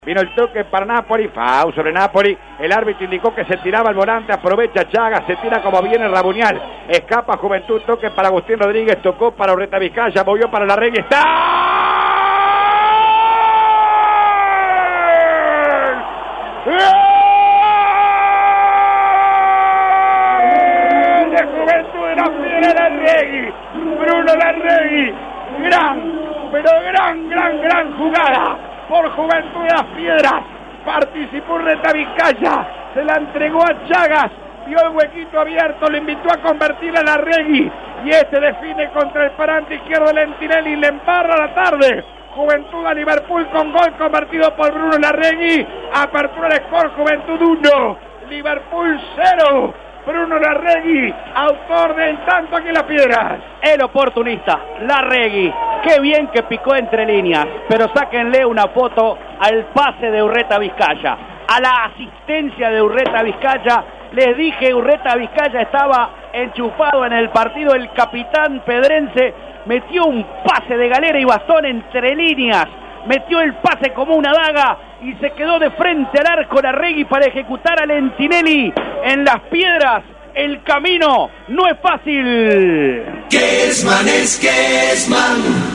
Vino el toque para Napoli, foul sobre Napoli, el árbitro indicó que se tiraba al volante, aprovecha Chagas, se tira como viene Rabunial, escapa Juventud, toque para Agustín Rodríguez, tocó para Urreta Vizcaya, movió para Larregui, está de Juventud de la Piedra, Larregui, Bruno Larregui, gran jugada por Juventud de las Piedras, participó Urreta Vizcaya, se la entregó a Chagas, vio el huequito abierto, le invitó a convertir a Larregui, y este define contra el parante izquierdo Lentinelli, le embarra la tarde. Juventud a Liverpool con gol convertido por Bruno Larregui, apertura el score, Juventud 1, Liverpool 0. Bruno Larregui, autor del tanto aquí en Las Piedras. El oportunista, Larregui, qué bien que picó entre líneas, pero sáquenle una foto al pase de Urreta Vizcaya, a la asistencia de Urreta Vizcaya. Les dije, Urreta Vizcaya estaba enchufado en el partido, el capitán pedrense metió un pase de galera y bastón entre líneas, metió el pase como una daga y se quedó de frente al arco Larregui para ejecutar a Lentinelli en Las Piedras. El camino no es fácil. Kesman es Kesman.